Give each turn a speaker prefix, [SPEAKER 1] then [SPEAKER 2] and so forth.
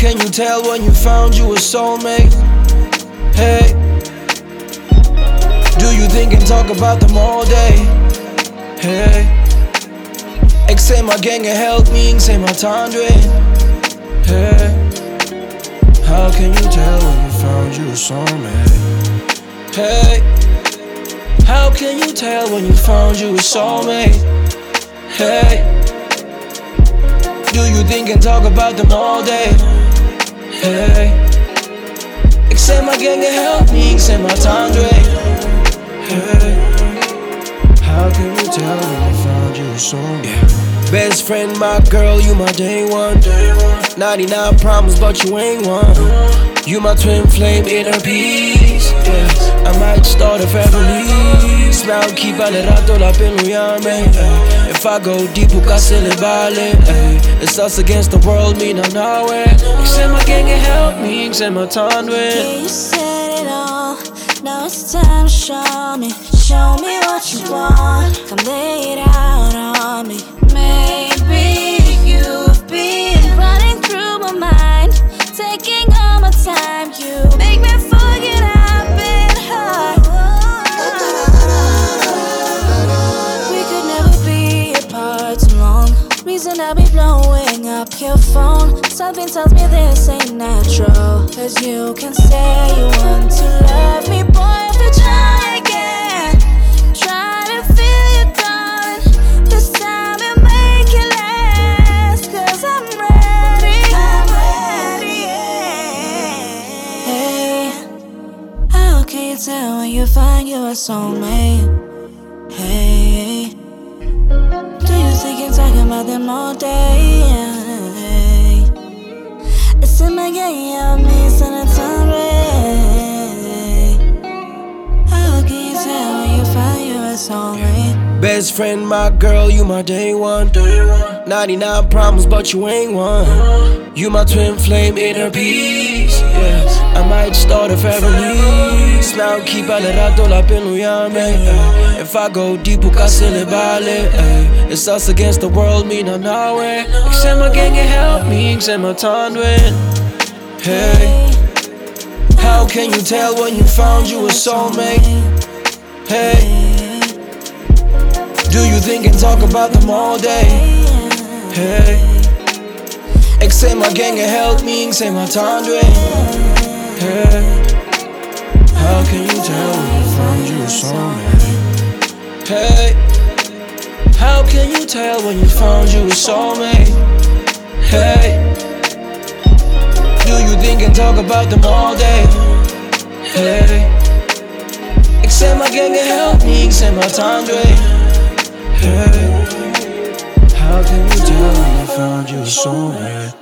[SPEAKER 1] can you tell when you found you a soulmate? Hey, do you think and talk about them all day? Hey, except my gang and help me, say my tendre. Hey, how can you tell when you found you a soulmate? Hey, how can you tell when you found you a soulmate? Hey, do you think and talk about them all day? Hey, except my gang and help me, say my tendre. Hey, how can you tell when you found you a soulmate? Best friend, my girl, you my day one. 99 problems, but you ain't one. You my twin flame, inner peace. Yeah, I might start a family. Smile, keep alle rato la pelujame. If I go deep, buka se le vale. It's us against the world, me not nowhere. Except my gang and help me, except my tendre.
[SPEAKER 2] Yeah, you said it all. Now it's time to show me what you want. Come lay it out on me. Maybe you've been running through my mind, taking all my time. You make me forget I've been hurt. We could never be apart too long. Reason I be blowing up your phone. Something tells me this ain't natural. Cause you can say you want to love me, boy, if you try again. Try to feel you, darling. This time and make it last. Cause I'm ready. Yeah. Hey, how can you tell when you find you a soulmate? Hey, do you think you're talking about them all day? It's in my game, I'm missing a time. How can you tell when you find you a soulmate?
[SPEAKER 1] Best friend, my girl, you my day one. 99 problems, but you ain't one. You my twin flame, inner peace. Yeah, I might start a family. Smile, keep alle rato la pelujame. If I go deep, buka se le vale. It's us against the world, me not nowhere. Except my gang and help me, except my tendre. Hey, how can you tell when you found you a soulmate? Hey, do you think and talk about them all day? Hey, except my gang and help me, say my tendre. Hey, how can you tell when you found you a soulmate? Hey, how can you tell when you found you a soulmate? Hey, do you think and talk about them all day? Hey, except my gang and help me, except my tendre. Hey, how can you tell when you found you a soulmate?